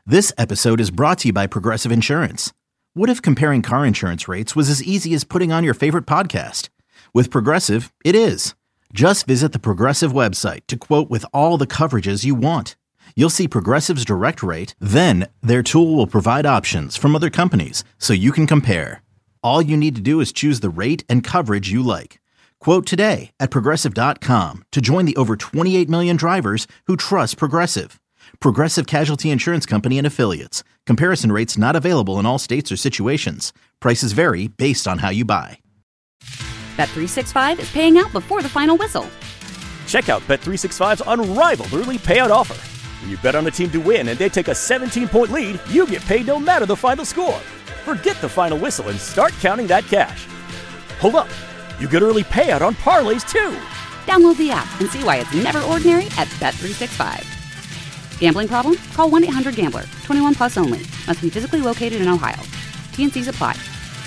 This episode is brought to you by Progressive Insurance. What if comparing car insurance rates was as easy as putting on your favorite podcast? With Progressive, it is. Just visit the Progressive website to quote with all the coverages you want. You'll see Progressive's direct rate, then their tool will provide options from other companies so you can compare. All you need to do is choose the rate and coverage you like. Quote today at Progressive.com to join the over 28 million drivers who trust Progressive. Progressive Casualty Insurance Company and Affiliates. Comparison rates not available in all states or situations. Prices vary based on how you buy. Bet365 is paying out before the final whistle. Check out Bet365's unrivaled early payout offer. When you bet on a team to win and they take a 17-point lead, you get paid no matter the final score. Forget the final whistle and start counting that cash. Hold up. You get early payout on parlays, too. Download the app and see why it's never ordinary at Bet365. Gambling problem? Call 1-800-GAMBLER. 21 plus only. Must be physically located in Ohio. T&Cs apply.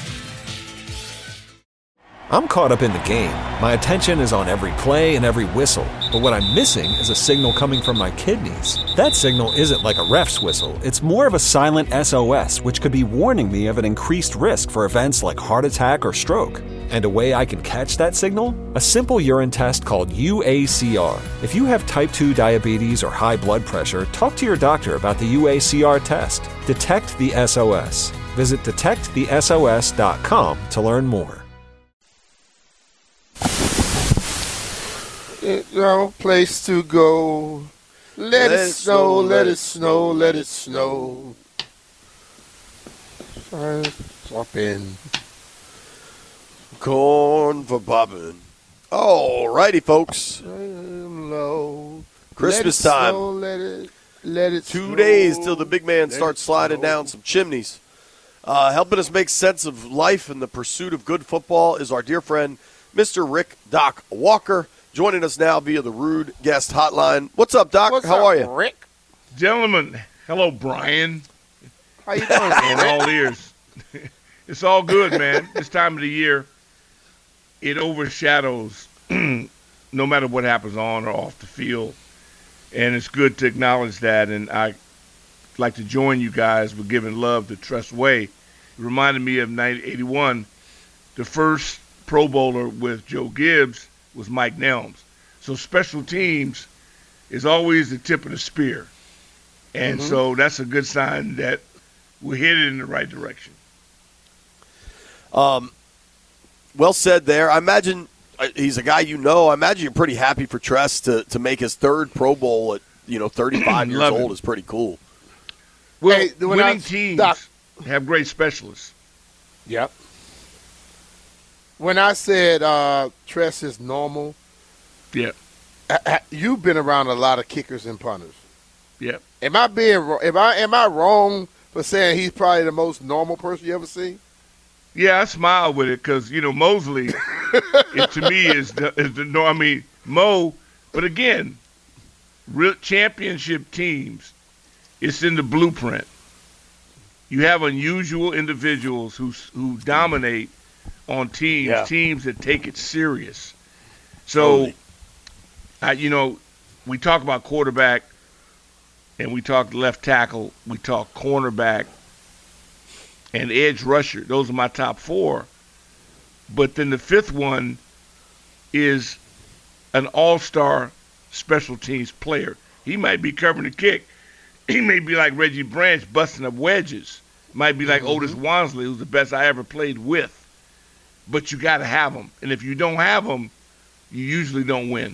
I'm caught up in the game. My attention is on every play and every whistle. But what I'm missing is a signal coming from my kidneys. That signal isn't like a ref's whistle. It's more of a silent SOS, which could be warning me of an increased risk for events like heart attack or stroke. And a way I can catch that signal? A simple urine test called UACR. If you have type 2 diabetes or high blood pressure, talk to your doctor about the UACR test. Detect the SOS. Visit detectthesos.com to learn more. No place to go. Let it snow, let it snow, let it snow. Swap in. Corn for popping. All righty, folks. Low. Christmas time. Snow, let it 2 snow. days till the big man starts sliding down some chimneys. Helping us make sense of life and the pursuit of good football is our dear friend, Mr. Rick Doc Walker, joining us now via the Rude Guest Hotline. What's up, Doc? How are you? Rick? Gentlemen, hello, Brian. How you doing, On Rick? all ears. It's all good, man. This time of the year, it overshadows no matter what happens on or off the field. And it's good to acknowledge that. And I like to join you guys with giving love to Trust Way. It reminded me of 1981. The first Pro Bowler with Joe Gibbs was Mike Nelms. So special teams is always the tip of the spear. And so that's a good sign that we're headed in the right direction. Well said there. I imagine he's a guy you know. I imagine you're pretty happy for Tress to make his third Pro Bowl at 35 years old is pretty cool. Well, Hey, when winning teams have great specialists. Yep. When I said Tress is normal, Yeah, you've been around a lot of kickers and punters. yeah. Am I being am I wrong for saying he's probably the most normal person you ever seen? Yeah, I smile with it because, Mosley, to me, is the no. I mean, Mo, but again, real championship teams, it's in the blueprint. You have unusual individuals who dominate on teams that take it serious. So, we talk about quarterback, and we talk left tackle, we talk cornerback, and edge rusher. Those are my top four. But then the fifth one is an all-star special teams player. He might be covering the kick. He may be like Reggie Branch busting up wedges. Might be like Otis Wansley, who's the best I ever played with. But you got to have them. And if you don't have them, you usually don't win.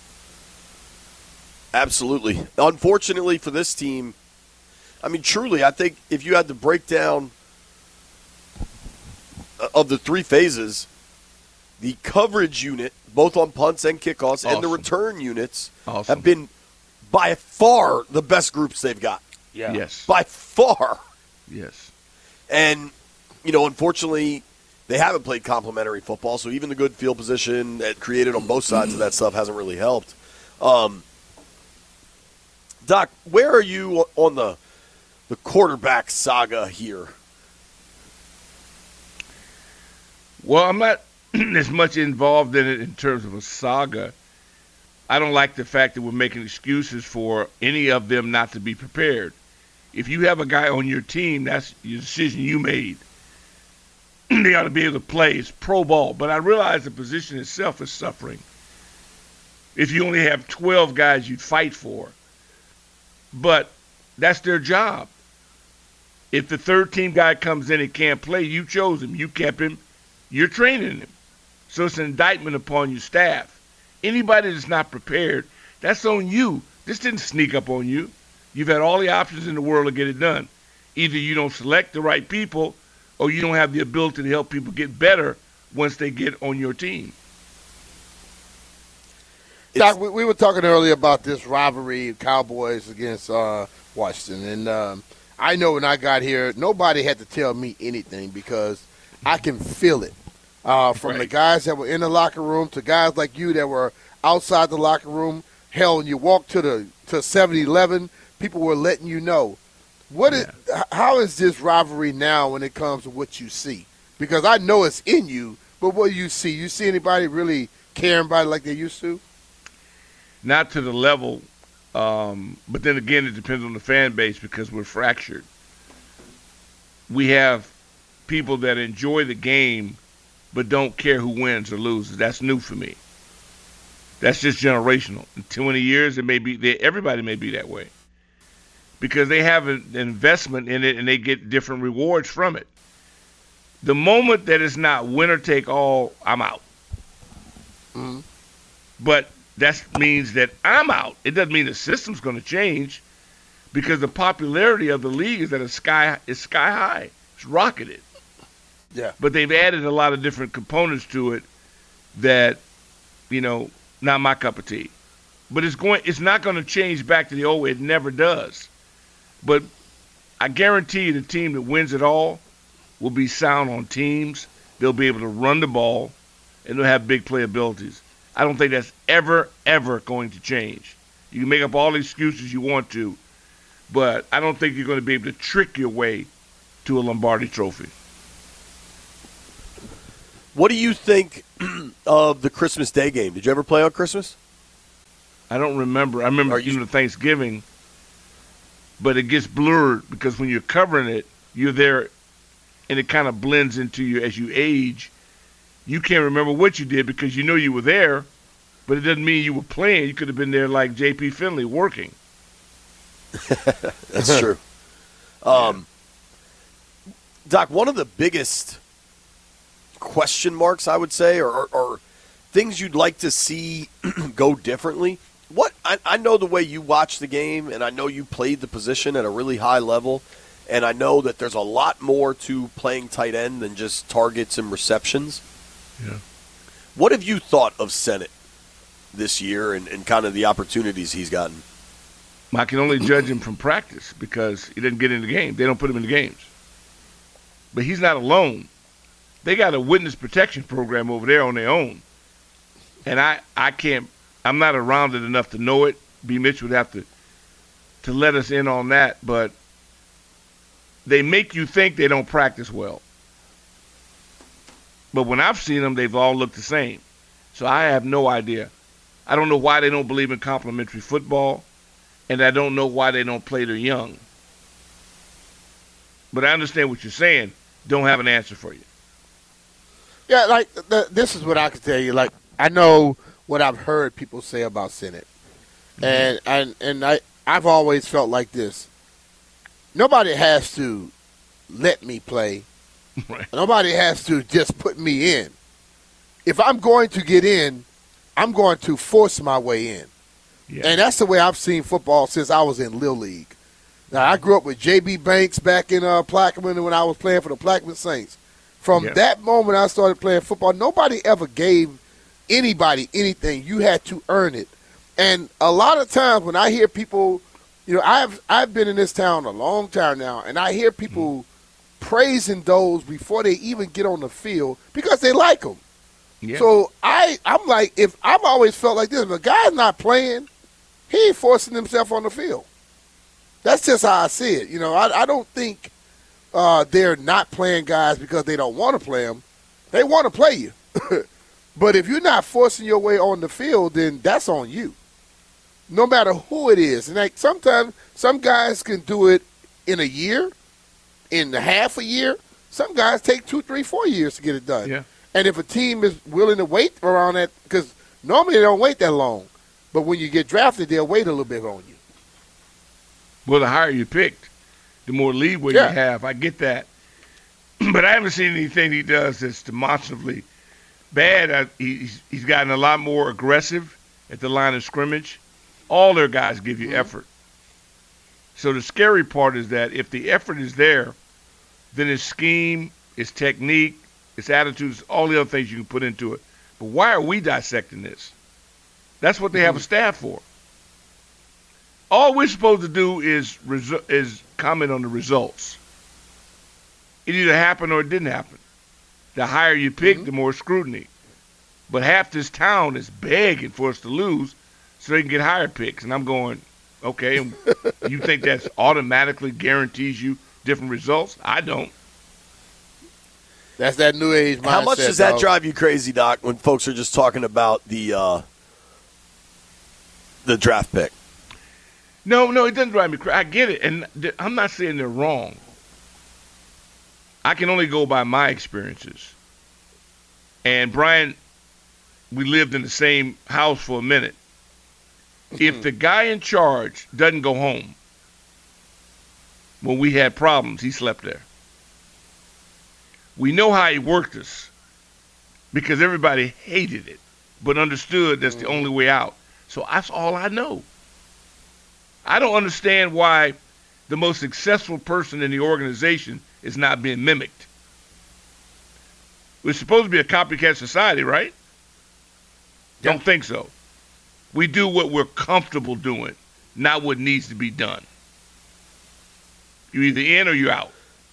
Absolutely. Unfortunately for this team, I mean, truly, I think if you had to break down of the three phases, the coverage unit, both on punts and kickoffs, and the return units have been by far the best groups they've got. Yeah. Yes. By far. Yes. And, unfortunately, they haven't played complementary football, so even the good field position that created on both sides of that stuff hasn't really helped. Doc, where are you on the quarterback saga here? Well, I'm not as much involved in it in terms of a saga. I don't like the fact that we're making excuses for any of them not to be prepared. If you have a guy on your team, that's your decision you made. They ought to be able to play. It's pro ball. But I realize the position itself is suffering. If you only have 12 guys you'd fight for. But that's their job. If the third team guy comes in and can't play, you chose him. You kept him. You're training him. So it's an indictment upon your staff. Anybody that's not prepared, that's on you. This didn't sneak up on you. You've had all the options in the world to get it done. Either you don't select the right people or you don't have the ability to help people get better once they get on your team. Doc, we were talking earlier about this rivalry, Cowboys against Washington. And I know when I got here, nobody had to tell me anything because I can feel it. From the guys that were in the locker room to guys like you that were outside the locker room. Hell, when you walk to 7-Eleven, people were letting you know. How is this rivalry now when it comes to what you see? Because I know it's in you, but what do you see? You see anybody really caring about it like they used to? Not to the level, but then again, it depends on the fan base because we're fractured. We have people that enjoy the game but don't care who wins or loses. That's new for me. That's just generational. In 20 years, everybody may be that way because they have an investment in it and they get different rewards from it. The moment that it's not winner take all, I'm out. Mm-hmm. But that means that I'm out. It doesn't mean the system's going to change because the popularity of the league is at sky high. It's rocketed. Yeah. But they've added a lot of different components to it that, not my cup of tea. But it's not going to change back to the old way. It never does. But I guarantee you the team that wins it all will be sound on teams. They'll be able to run the ball, and they'll have big playabilities. I don't think that's ever, ever going to change. You can make up all the excuses you want to, but I don't think you're going to be able to trick your way to a Lombardi trophy. What do you think of the Christmas Day game? Did you ever play on Christmas? I don't remember. I remember the Thanksgiving, but it gets blurred because when you're covering it, you're there, and it kind of blends into you as you age. You can't remember what you did because you know you were there, but it doesn't mean you were playing. You could have been there like J.P. Finley working. That's true. Doc, one of the biggest question marks, I would say, or things you'd like to see go differently. I know the way you watch the game, and I know you played the position at a really high level, and I know that there's a lot more to playing tight end than just targets and receptions. Yeah. What have you thought of Sennett this year and kind of the opportunities he's gotten? I can only judge him from practice because he doesn't get in the game. They don't put him in the games. But he's not alone. They got a witness protection program over there on their own. And I'm not around it enough to know it. B. Mitch would have to let us in on that. But they make you think they don't practice well. But when I've seen them, they've all looked the same. So I have no idea. I don't know why they don't believe in complementary football, and I don't know why they don't play their young. But I understand what you're saying. Don't have an answer for you. Yeah, this is what I can tell you. Like, I know what I've heard people say about Sennett. Mm-hmm. And I've always felt like this. Nobody has to let me play. Right. Nobody has to just put me in. If I'm going to get in, I'm going to force my way in. Yeah. And that's the way I've seen football since I was in Little League. Now, I grew up with J.B. Banks back in Plaquemine when I was playing for the Plaquemine Saints. From that moment I started playing football, nobody ever gave anybody anything. You had to earn it. And a lot of times when I hear people, I've been in this town a long time now, and I hear people praising those before they even get on the field because they like them. Yeah. So I'm like, if I've always felt like this, if a guy's not playing, he ain't forcing himself on the field. That's just how I see it. I don't think they're not playing guys because they don't want to play them. They want to play you. But if you're not forcing your way on the field, then that's on you. No matter who it is. And sometimes some guys can do it in a year, in half a year. Some guys take 2, 3, 4 years to get it done. Yeah. And if a team is willing to wait around that, because normally they don't wait that long, but when you get drafted, they'll wait a little bit on you. Well, the higher you picked, the more leeway you have. I get that. But I haven't seen anything he does that's demonstrably bad. He's gotten a lot more aggressive at the line of scrimmage. All their guys give you effort. So the scary part is that if the effort is there, then his scheme, his technique, his attitudes, all the other things you can put into it. But why are we dissecting this? That's what they have a staff for. All we're supposed to do is comment on the results. It either happened or it didn't happen. The higher you pick, the more scrutiny. But half this town is begging for us to lose so they can get higher picks. And I'm going, okay, you think that's automatically guarantees you different results? I don't. That's that new age mindset. How much does that drive you crazy, Doc, when folks are just talking about the draft pick? No, it doesn't drive me crazy. I get it, and I'm not saying they're wrong. I can only go by my experiences. And Brian, we lived in the same house for a minute. If the guy in charge doesn't go home, when we had problems, he slept there. We know how he worked us because everybody hated it, but understood that's the only way out. So that's all I know. I don't understand why the most successful person in the organization is not being mimicked. We're supposed to be a copycat society, right? Don't think so. We do what we're comfortable doing, not what needs to be done. You're either in or you're out.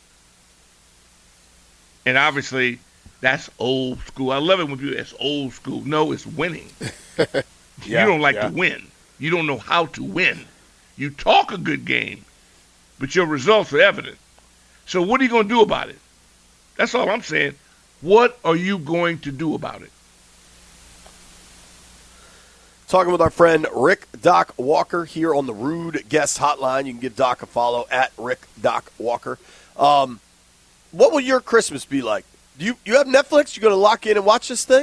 And obviously, that's old school. I love it when people say it's old school. No, it's winning. You don't like to win. You don't know how to win. You talk a good game, but your results are evident. So what are you going to do about it? That's all I'm saying. What are you going to do about it? Talking with our friend Rick Doc Walker here on the Rude Guest Hotline. You can give Doc a follow at Rick Doc Walker. What will your Christmas be like? You have Netflix? You going to lock in and watch this thing?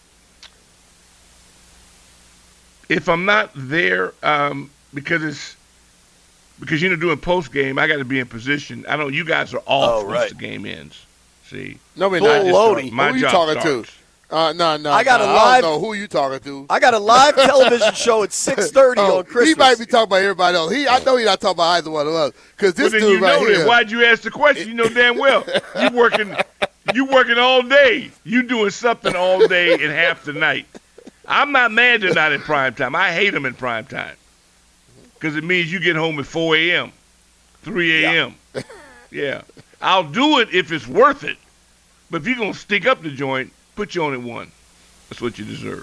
If I'm not there, because doing post game, I got to be in position. I know you guys are off once the game ends. See, no, we're not. Loading. Who are you talking to? No. I got a live. I don't know who you talking to. I got a live television show at 6:30 on Christmas. He might be talking about everybody else. I know he's not talking about either one of us. Because this dude right here. Why'd you ask the question? You know damn well you working all day. You doing something all day and half the night. I'm not mad they're not in prime time. I hate them in prime time because it means you get home at 4 a.m., 3 a.m. Yeah. I'll do it if it's worth it. But if you're going to stick up the joint, put you on at 1. That's what you deserve.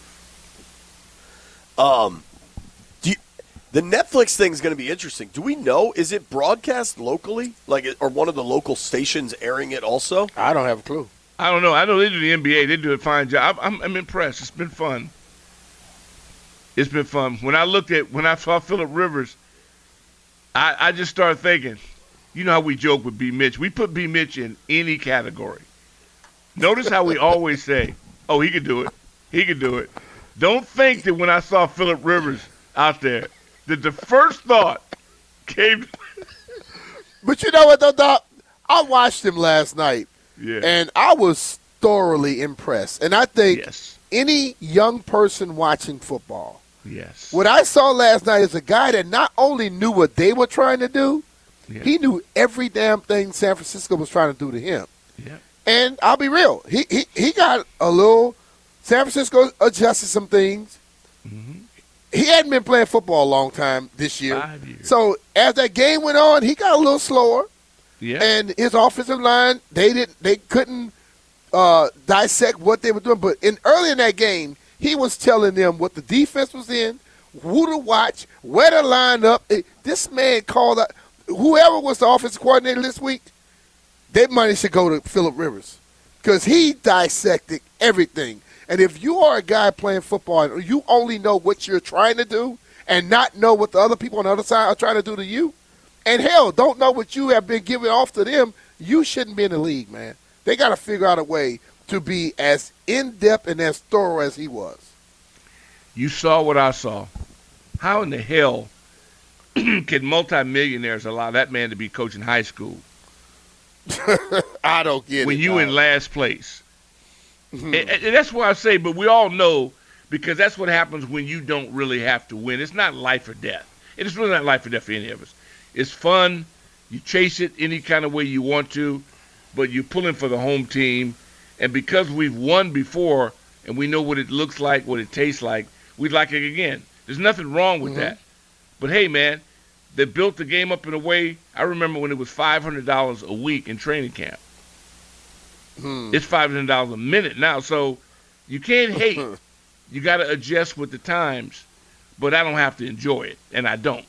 The Netflix thing is going to be interesting. Do we know, is it broadcast locally? Or one of the local stations airing it also? I don't have a clue. I don't know. I know they do the NBA. They do a fine job. I'm impressed. It's been fun. It's been fun. When I saw Phillip Rivers, I just started thinking, you know how we joke with B. Mitch. We put B. Mitch in any category. Notice how we always say, oh, he could do it. He could do it. Don't think that when I saw Phillip Rivers out there, that the first thought came. But you know what, though, Doc? I watched him last night, yeah, and I was thoroughly impressed. And I think any young person watching football, what I saw last night is a guy that not only knew what they were trying to do, he knew every damn thing San Francisco was trying to do to him. Yeah. And I'll be real. He got a little – San Francisco adjusted some things. Mm-hmm. He hadn't been playing football a long time this year. 5 years. So as that game went on, he got a little slower. Yeah. And his offensive line, they couldn't dissect what they were doing. But early in that game, he was telling them what the defense was in, who to watch, where to line up. This man called out – whoever was the offensive coordinator this week, that money should go to Phillip Rivers because he dissected everything. And if you are a guy playing football and you only know what you're trying to do and not know what the other people on the other side are trying to do to you, and hell, don't know what you have been giving off to them, you shouldn't be in the league, man. They got to figure out a way to be as in-depth and as thorough as he was. You saw what I saw. How in the hell can multimillionaires allow that man to be coaching high school? I don't get when it. You in last place. And that's why I say, but we all know, because that's what happens when you don't really have to win. It's not life or death. It's really not life or death for any of us. It's fun. You chase it any kind of way you want to, but you're pulling for the home team. And because we've won before and we know what it looks like, what it tastes like, we'd like it again. There's nothing wrong with that. But, hey, man, they built the game up in a way. I remember when it was $500 a week in training camp. It's $500 a minute now. So you can't hate. You got to adjust with the times. But I don't have to enjoy it, and I don't.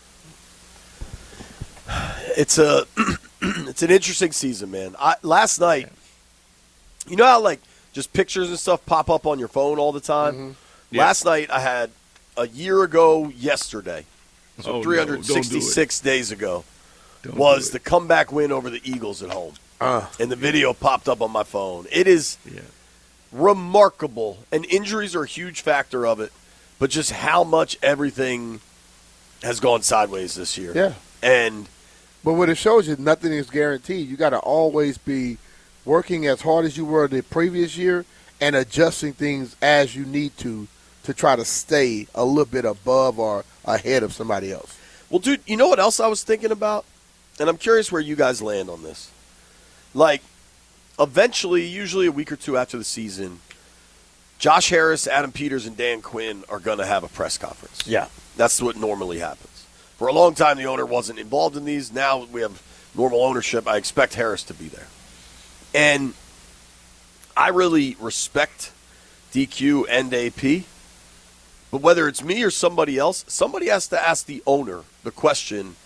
It's an interesting season, man. Last night, you know how like just pictures and stuff pop up on your phone all the time? Last night I had a year ago yesterday, so 366 days ago, was the comeback win over the Eagles at home. And the video popped up on my phone. It is remarkable, and injuries are a huge factor of it, but just how much everything has gone sideways this year. Yeah. But what it shows you, nothing is guaranteed. You got to always be working as hard as you were the previous year and adjusting things as you need to try to stay a little bit above or ahead of somebody else. Well, dude, you know what else I was thinking about? And I'm curious where you guys land on this. Like, eventually, usually a week or two after the season, Josh Harris, Adam Peters, and Dan Quinn are going to have a press conference. Yeah. That's what normally happens. For a long time, the owner wasn't involved in these. Now we have normal ownership. I expect Harris to be there. And I really respect DQ and AP. But whether it's me or somebody else, somebody has to ask the owner the question,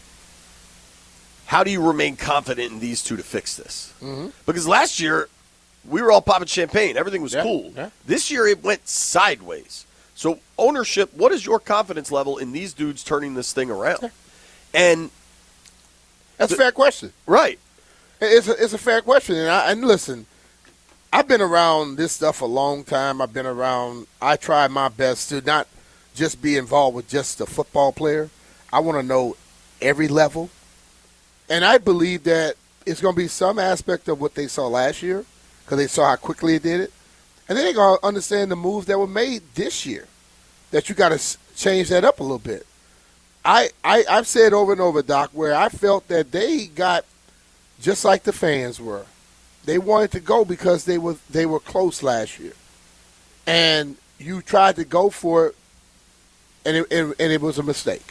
how do you remain confident in these two to fix this? Because last year, we were all popping champagne. Everything was cool. Yeah. This year, it went sideways. So, ownership, what is your confidence level in these dudes turning this thing around? And that's a fair question. Right. It's a fair question. And listen, I've been around this stuff a long time. I try my best to not just be involved with just the football player. I want to know every level. And I believe that it's going to be some aspect of what they saw last year because they saw how quickly it did it. And then they're going to understand the moves that were made this year, that you got to change that up a little bit. I've said over and over, Doc, where I felt that they got just like the fans were. They wanted to go because they were close last year. And you tried to go for it, and it was a mistake.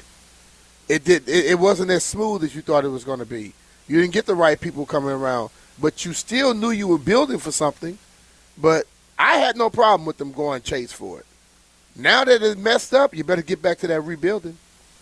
It wasn't as smooth as you thought it was going to be. You didn't get the right people coming around, but you still knew you were building for something. But I had no problem with them going chase for it. Now that it's messed up, you better get back to that rebuilding.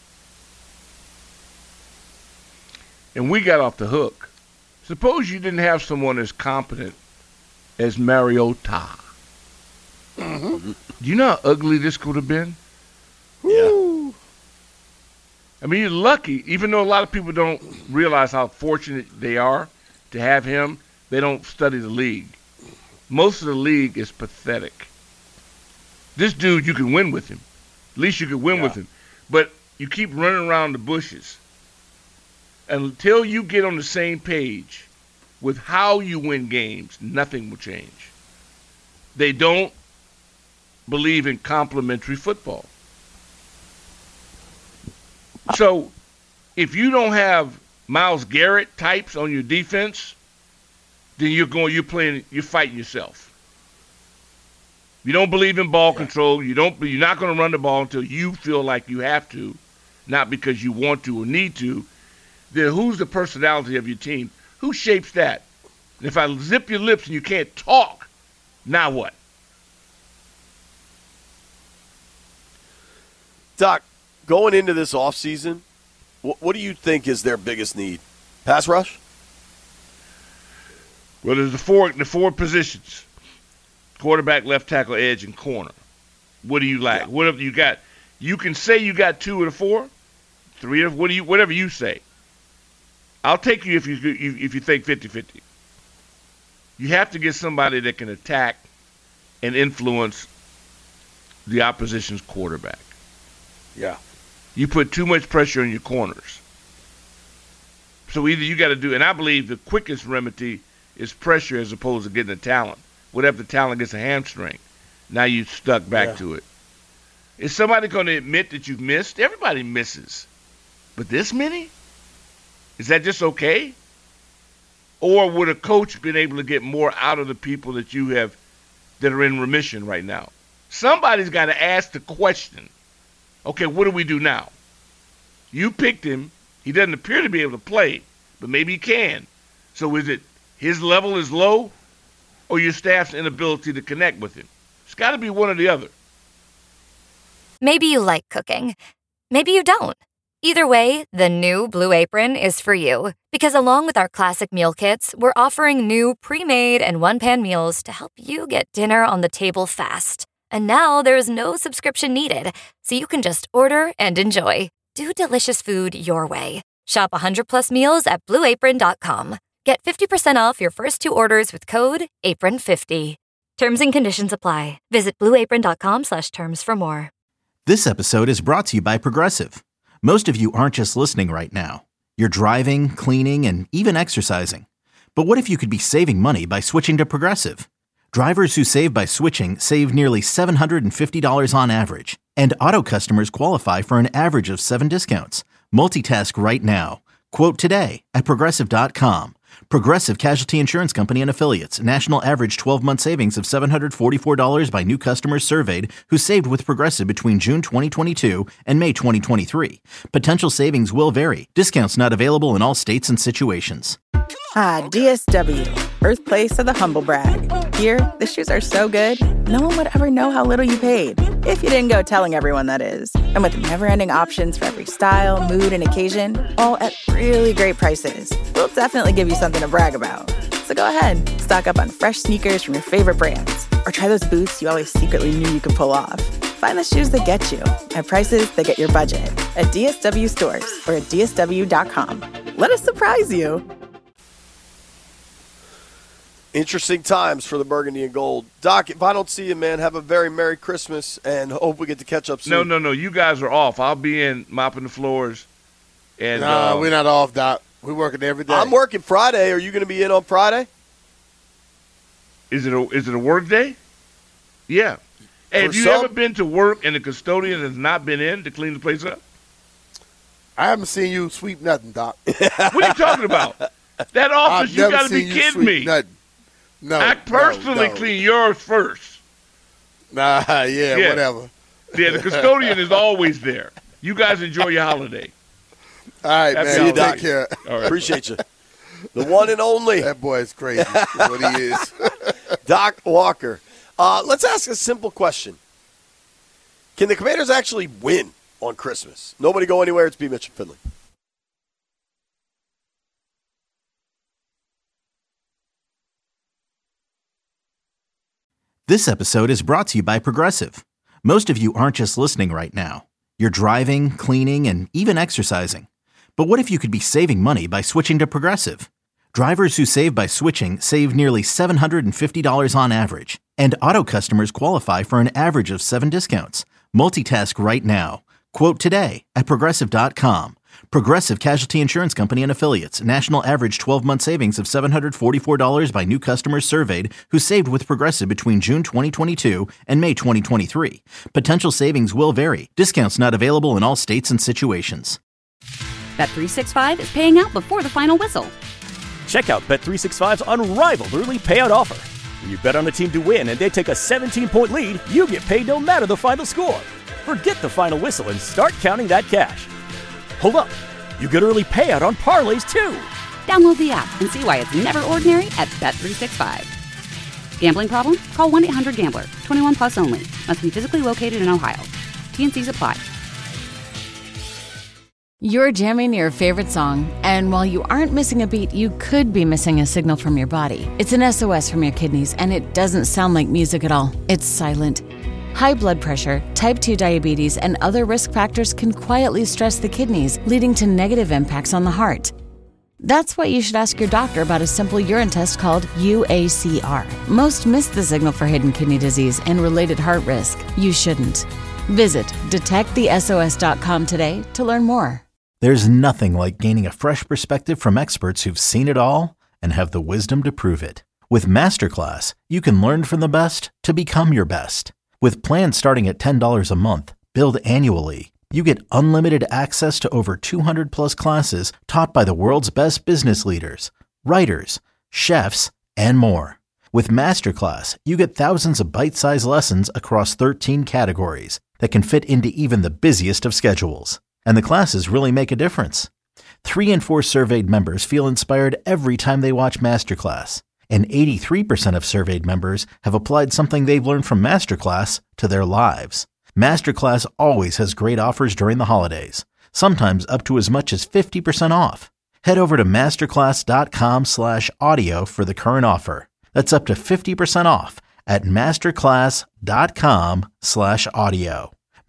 And we got off the hook. Suppose you didn't have someone as competent as Mariota. Do you know how ugly this could have been? Yeah. I mean, you're lucky, even though a lot of people don't realize how fortunate they are to have him, they don't study the league. Most of the league is pathetic. This dude, you can win with him. At least you can win with him. But you keep running around the bushes. Until you get on the same page with how you win games, nothing will change. They don't believe in complementary football. So if you don't have Myles Garrett types on your defense, then you're fighting yourself. You don't believe in ball control. You're not going to run the ball until you feel like you have to, not because you want to or need to. Then who's the personality of your team? Who shapes that? And if I zip your lips and you can't talk, now what? Doc, going into this offseason, what do you think is their biggest need? Pass rush? Well, there's the four positions: quarterback, left tackle, edge, and corner. What do you lack? Yeah. What have you got? You can say you got 2 of the 4, 3 of whatever you say. I'll take you if you think 50-50. You have to get somebody that can attack and influence the opposition's quarterback. Yeah. You put too much pressure on your corners. So either you got to do, and I believe the quickest remedy is pressure as opposed to getting the talent. What if the talent gets a hamstring? Now you're stuck back to it. Is somebody going to admit that you've missed? Everybody misses. But this many? Is that just okay? Or would a coach been able to get more out of the people that you have that are in remission right now? Somebody's got to ask the question, okay, what do we do now? You picked him. He doesn't appear to be able to play, but maybe he can. So is it his level is low or your staff's inability to connect with him? It's got to be one or the other. Maybe you like cooking. Maybe you don't. Either way, the new Blue Apron is for you. Because along with our classic meal kits, we're offering new pre-made and one-pan meals to help you get dinner on the table fast. And now there's no subscription needed, so you can just order and enjoy. Do delicious food your way. Shop 100+ meals at BlueApron.com. Get 50% off your first 2 orders with code APRON50. Terms and conditions apply. Visit BlueApron.com/terms for more. This episode is brought to you by Progressive. Most of you aren't just listening right now. You're driving, cleaning, and even exercising. But what if you could be saving money by switching to Progressive? Drivers who save by switching save nearly $750 on average. And auto customers qualify for an average of 7 discounts. Multitask right now. Quote today at Progressive.com. Progressive Casualty Insurance Company and Affiliates. National average 12-month savings of $744 by new customers surveyed who saved with Progressive between June 2022 and May 2023. Potential savings will vary. Discounts not available in all states and situations. Ah, DSW, birthplace of the humble brag. Here, the shoes are so good, no one would ever know how little you paid. If you didn't go telling everyone, that is. And with never-ending options for every style, mood, and occasion, all at really great prices, we'll definitely give you something to brag about. So go ahead, stock up on fresh sneakers from your favorite brands, or try those boots you always secretly knew you could pull off. Find the shoes that get you at prices that get your budget at DSW stores or at DSW.com. Let us surprise you. Interesting times for the Burgundy and Gold. Doc, if I don't see you, man, have a very Merry Christmas and hope we get to catch up soon. No. You guys are off. I'll be in mopping the floors. And no, we're not off, Doc. We're working every day. I'm working Friday. Are you going to be in on Friday? Is it a work day? Yeah. Hey, have you ever been to work and the custodian has not been in to clean the place up? I haven't seen you sweep nothing, Doc. What are you talking about? That office, you got to be kidding me. Nothing. No, I personally clean yours first. Yeah, whatever. Yeah, the custodian is always there. You guys enjoy your holiday. All right, man. Take care. All right. Appreciate you. The one and only. That boy is crazy. What he is. Doc Walker. Let's ask a simple question. Can the Commanders actually win on Christmas? Nobody go anywhere. It's B. Mitch and Finley. This episode is brought to you by Progressive. Most of you aren't just listening right now. You're driving, cleaning, and even exercising. But what if you could be saving money by switching to Progressive? Drivers who save by switching save nearly $750 on average. And auto customers qualify for an average of 7 discounts. Multitask right now. Quote today at Progressive.com. Progressive Casualty Insurance Company and Affiliates. National average 12-month savings of $744 by new customers surveyed who saved with Progressive between June 2022 and May 2023. Potential savings will vary. Discounts not available in all states and situations. Bet365 is paying out before the final whistle. Check out Bet365's unrivaled early payout offer. When you bet on a team to win and they take a 17-point lead, you get paid no matter the final score. Forget the final whistle and start counting that cash. Hold up. You get early payout on parlays, too. Download the app and see why it's never ordinary at Bet365. Gambling problem? Call 1-800-GAMBLER. 21 plus only. Must be physically located in Ohio. T&Cs apply. You're jamming your favorite song, and while you aren't missing a beat, you could be missing a signal from your body. It's an SOS from your kidneys, and it doesn't sound like music at all. It's silent. High blood pressure, type 2 diabetes, and other risk factors can quietly stress the kidneys, leading to negative impacts on the heart. That's why you should ask your doctor about a simple urine test called UACR. Most miss the signal for hidden kidney disease and related heart risk. You shouldn't. Visit detectthesos.com today to learn more. There's nothing like gaining a fresh perspective from experts who've seen it all and have the wisdom to prove it. With Masterclass, you can learn from the best to become your best. With plans starting at $10 a month, billed annually, you get unlimited access to over 200 plus classes taught by the world's best business leaders, writers, chefs, and more. With Masterclass, you get thousands of bite-sized lessons across 13 categories that can fit into even the busiest of schedules. And the classes really make a difference. 3 in 4 surveyed members feel inspired every time they watch Masterclass. And 83% of surveyed members have applied something they've learned from Masterclass to their lives. Masterclass always has great offers during the holidays, sometimes up to as much as 50% off. Head over to masterclass.com/audio for the current offer. That's up to 50% off at masterclass.com/audio.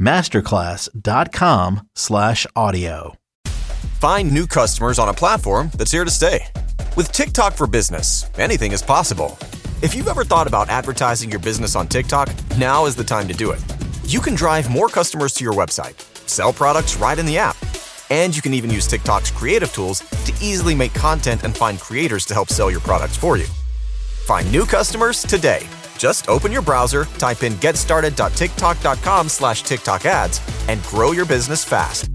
masterclass.com/audio. Find new customers on a platform that's here to stay. With TikTok for Business, anything is possible. If you've ever thought about advertising your business on TikTok, now is the time to do it. You can drive more customers to your website, sell products right in the app, and you can even use TikTok's creative tools to easily make content and find creators to help sell your products for you. Find new customers today. Just open your browser, type in getstarted.tiktok.com/TikTok ads, and grow your business fast.